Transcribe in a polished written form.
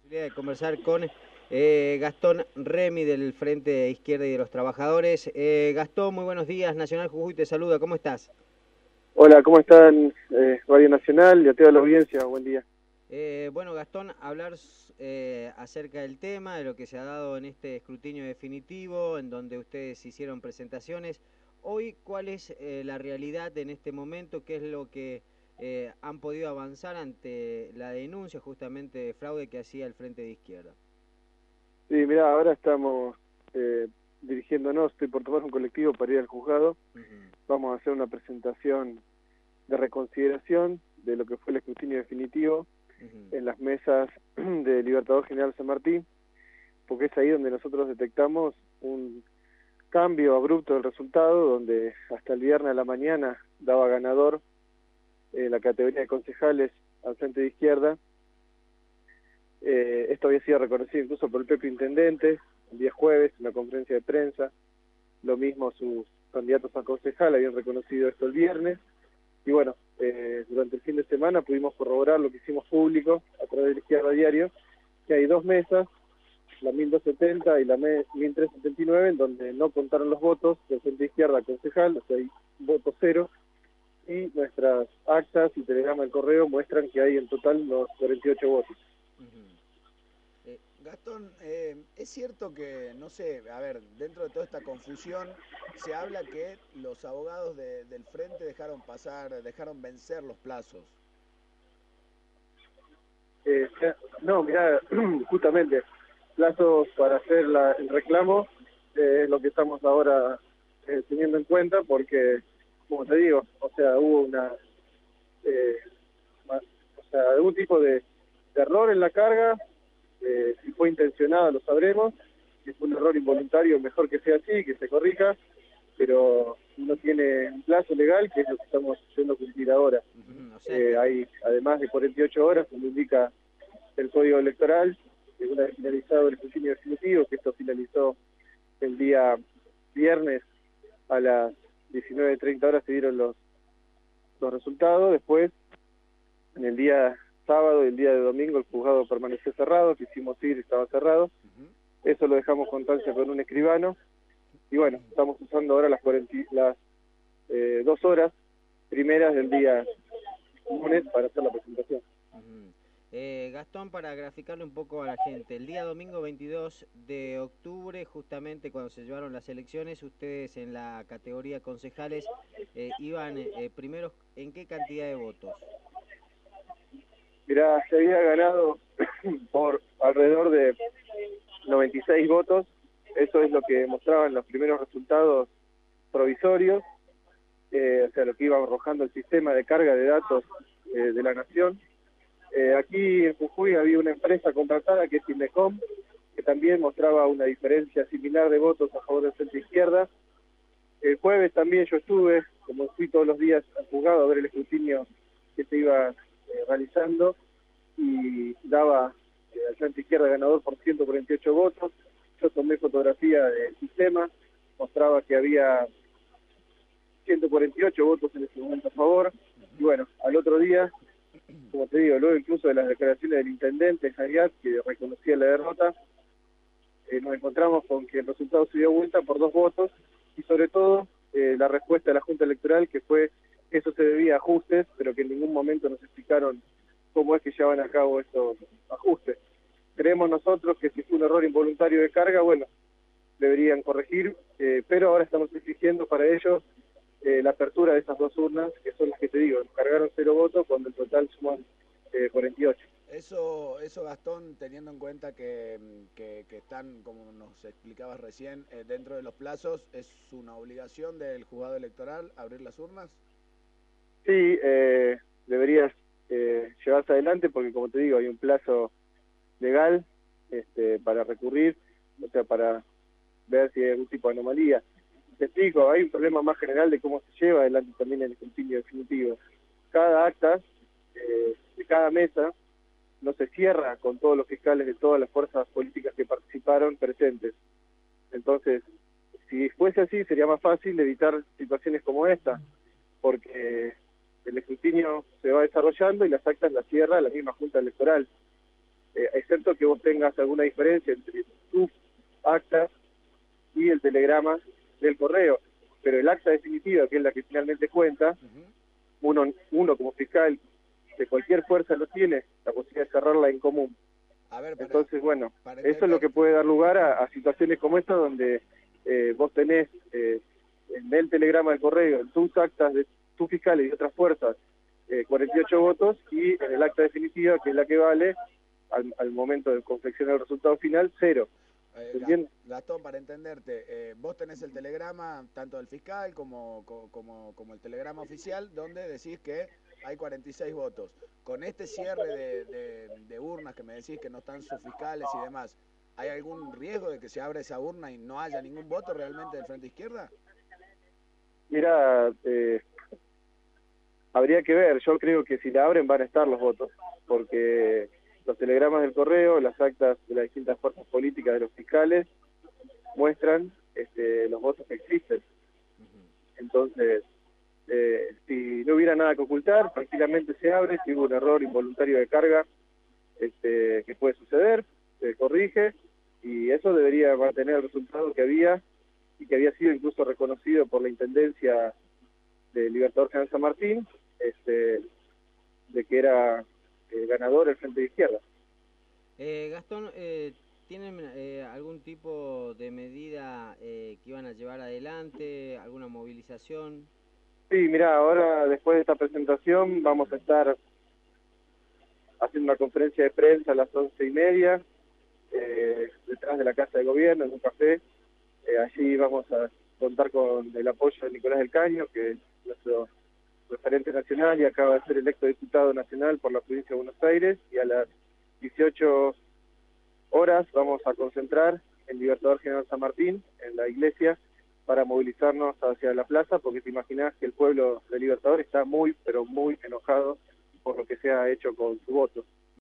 De conversar con Gastón Remy del Frente de Izquierda y de los Trabajadores. Gastón, muy buenos días. Nacional Jujuy te saluda. ¿Cómo estás? Hola, ¿cómo están? Radio Nacional y a toda la audiencia, buen día. Bueno, Gastón, hablar acerca del tema, de lo que se ha dado en este escrutinio definitivo, en donde ustedes hicieron presentaciones. Hoy, ¿cuál es la realidad en este momento? ¿Qué es lo que han podido avanzar ante la denuncia justamente de fraude que hacía el Frente de Izquierda? Sí, mira, ahora estamos dirigiéndonos, estoy por tomar un colectivo para ir al juzgado. Vamos a hacer una presentación de reconsideración de lo que fue el escrutinio definitivo en las mesas de Libertador General San Martín, porque es ahí donde nosotros detectamos un cambio abrupto del resultado, donde hasta el viernes a la mañana daba ganador la categoría de concejales al Frente de Izquierda. Esto había sido reconocido incluso por el propio intendente el día jueves en la conferencia de prensa. Lo mismo sus candidatos a concejal habían reconocido esto el viernes. Y bueno, durante el fin de semana pudimos corroborar lo que hicimos público a través de Izquierda Diario, que hay dos mesas, la 1270 y la 1379, en donde no contaron los votos del Frente de Izquierda concejal, o sea, hay voto cero, y nuestras actas y telegrama del correo muestran que hay en total los 48 votos. Gastón, es cierto que, no sé, a ver, dentro de toda esta confusión, se habla que los abogados del Frente dejaron vencer los plazos. No, mirá, justamente, plazos para hacer el reclamo es lo que estamos ahora teniendo en cuenta, porque, como te digo, o sea, hubo algún tipo de error en la carga. Si fue intencionado lo sabremos, si fue un error involuntario mejor que sea así, que se corrija, pero no tiene un plazo legal, que es lo que estamos haciendo cumplir ahora. Hay además de 48 horas, como indica el Código Electoral, una vez finalizado el escrutinio definitivo, que esto finalizó el día viernes a las 19:30 horas, se dieron los resultados. Después, en el día sábado y el día de domingo el juzgado permaneció cerrado, quisimos ir, estaba cerrado. Eso lo dejamos constancia con un escribano. Y bueno, estamos usando ahora las 2 horas primeras del día lunes para hacer la presentación. Gastón, para graficarle un poco a la gente, el día domingo 22 de octubre, justamente cuando se llevaron las elecciones, ustedes en la categoría concejales iban primeros, ¿en qué cantidad de votos? Mirá, se había ganado por alrededor de 96 votos, eso es lo que mostraban los primeros resultados provisorios, o sea, lo que iba arrojando el sistema de carga de datos de la Nación. Aquí en Jujuy había una empresa contratada que es Indecom, que también mostraba una diferencia similar de votos a favor del Frente Izquierda. El jueves también yo estuve, como fui todos los días al juzgado a ver el escrutinio que se iba realizando, y daba al Frente Izquierda ganador por 148 votos. Yo tomé fotografía del sistema, mostraba que había 148 votos en ese momento a favor. Y bueno, al otro día, como te digo, luego incluso de las declaraciones del intendente Hayat, que reconocía la derrota, nos encontramos con que el resultado se dio vuelta por 2 votos, y sobre todo la respuesta de la Junta Electoral, que fue que eso se debía a ajustes, pero que en ningún momento nos explicaron cómo es que llevan a cabo estos ajustes. Creemos nosotros que si fue un error involuntario de carga, bueno, deberían corregir, pero ahora estamos exigiendo para ellos la apertura de esas 2 urnas, que son las que te digo, cargaron 0 votos cuando en total suman 48. Eso Gastón, teniendo en cuenta que están, como nos explicabas recién, dentro de los plazos, ¿es una obligación del juzgado electoral abrir las urnas? Sí, deberías llevarse adelante porque, como te digo, hay un plazo legal para recurrir, o sea, para ver si hay algún tipo de anomalía. Te explico, hay un problema más general de cómo se lleva adelante también el escrutinio definitivo. Cada acta de cada mesa no se cierra con todos los fiscales de todas las fuerzas políticas que participaron presentes. Entonces, si fuese así, sería más fácil evitar situaciones como esta, porque el escrutinio se va desarrollando y las actas las cierra la misma Junta Electoral. excepto que vos tengas alguna diferencia entre tu acta y el telegrama del correo. Pero el acta definitiva, que es la que finalmente cuenta, uno como fiscal de cualquier fuerza lo tiene, la posibilidad de cerrarla en común. A ver, Entonces, bueno, para eso es lo que puede dar lugar a situaciones como esta, donde vos tenés en el telegrama del correo, en tus actas de tus fiscales y otras fuerzas, 48 votos, y en el acta definitiva, que es la que vale, al momento de confeccionar el resultado final, 0. Gastón, para entenderte, vos tenés el telegrama tanto del fiscal como el telegrama oficial, donde decís que hay 46 votos. Con este cierre de urnas que me decís que no están sus fiscales y demás, ¿hay algún riesgo de que se abra esa urna y no haya ningún voto realmente del Frente Izquierda? Mira, habría que ver. Yo creo que si la abren van a estar los votos, porque los telegramas del correo, las actas de las distintas fuerzas políticas de los fiscales muestran los votos que existen. Entonces, si no hubiera nada que ocultar, tranquilamente se abre. Si hubo un error involuntario de carga que puede suceder, se corrige, y eso debería mantener el resultado que había, y que había sido incluso reconocido por la Intendencia del Libertador General San Martín, de que era ganador el Frente de Izquierda. Gastón, ¿tienen algún tipo de medida que iban a llevar adelante, alguna movilización? Sí, mirá, ahora después de esta presentación vamos a estar haciendo una conferencia de prensa a las 11:30, detrás de la Casa de Gobierno, en un café. Allí vamos a contar con el apoyo de Nicolás del Caño, que es nuestro referente nacional y acaba de ser electo diputado nacional por la provincia de Buenos Aires, y a las 18 horas vamos a concentrar en Libertador General San Martín, en la iglesia, para movilizarnos hacia la plaza, porque te imaginás que el pueblo de Libertador está muy, pero muy enojado por lo que se ha hecho con su voto.